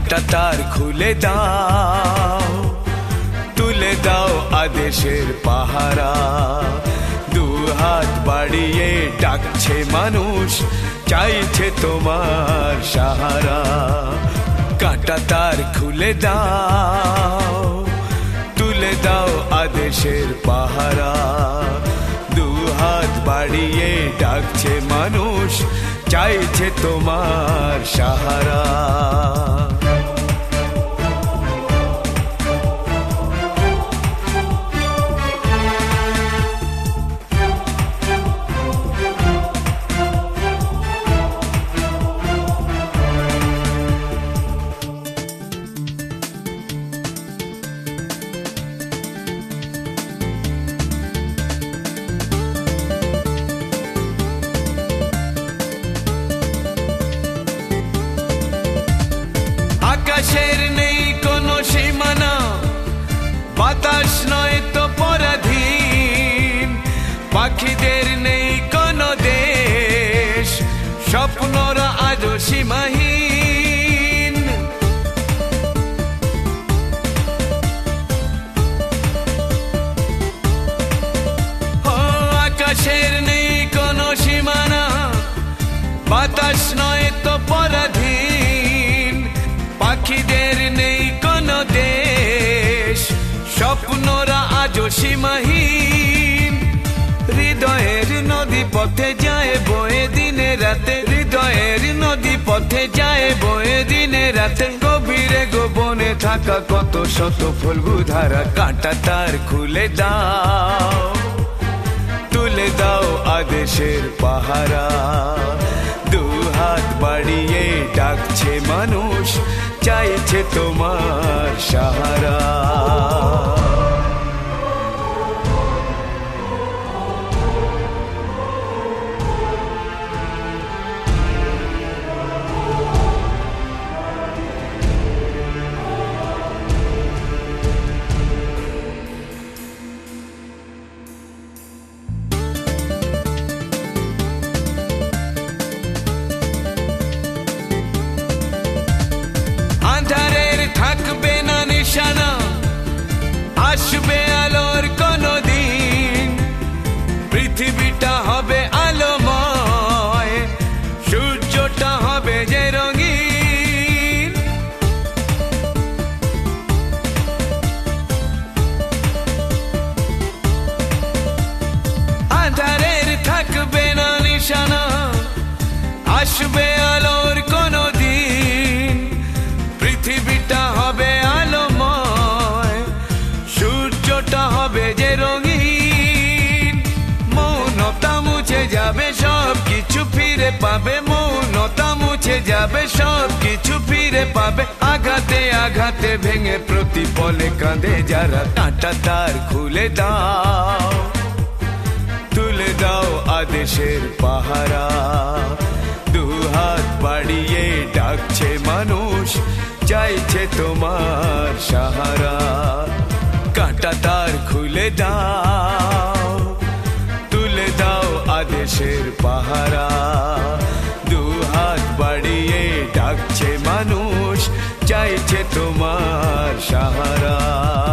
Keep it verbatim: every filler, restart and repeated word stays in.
কাঁটা তার খুলে দাও, তুলে দাও আদেশের পাহারা। দু হাত বাড়িয়ে ডাকছে মানুষ, চাইছে তোমার সাহারা। কাঁটা তার খুলে দাও, তুলে দাও আদেশের পাহারা। দু হাত বাড়িয়ে ডাকছে মানুষ, চাইছে তোমার সাহারা। আকাশের নেই কোনো সীমানা, বাতাস নয় তো পরাধীন। পাখিদের নেই কোনো দেশ, স্বপ্নরা আজও সীমাহীন। ও আকাশের নেই কোনো সীমানা, বাতাস নয় তো পরাধীন। পাখিদের নেই কোনো দেশ, স্বপ্নরা আজও সীমাহীন। হৃদয়ের নদী পথে যায় বয়ে দিনে রাতে, হৃদয়ের নদী পথে যায় বয়ে দিনে রাতে। গভীরে গোপনে থাকা কত শত ফল্গু ধারা। কাঁটা তার খুলে দাও, তুলে দাও আদেশের পাহারা। দু হাত বাড়িয়ে ডাকছে মানুষ, চাইছে তোমার সাহারা। আঁধারের থাকবে না নিশানা, আসবে আলোর কোনো দিন। পৃথিবীটা হবে আলোময়, সূর্যটা হবে যে রঙিন। আঁধারের থাকবে না নিশানা, আসবে আলোর কোনো দিন। পৃথিবীটা হবে আলোময়, সূর্যটা হবে যে রঙিন। মৌনতা মুছে যাবে, সব কিছু ফিরে পাবে। মৌনতা মুছে যাবে, সব কিছু ফিরে পাবে। আঘাতে আঘাতে ভেঙে প্রতি পলে কাঁদে যারা। কাঁটা তার খুলে দাও, তুলে দাও আদেশের পাহারা। দু হাত বাড়িয়ে ডাকছে মানুষ, চাইছে তোমার সাহারা। কাঁটা তার খুলে দাও, তুলে দাও আদেশের পাহারা। দু হাত বাড়িয়ে ডাকছে মানুষ, চাইছে তোমার সাহারা।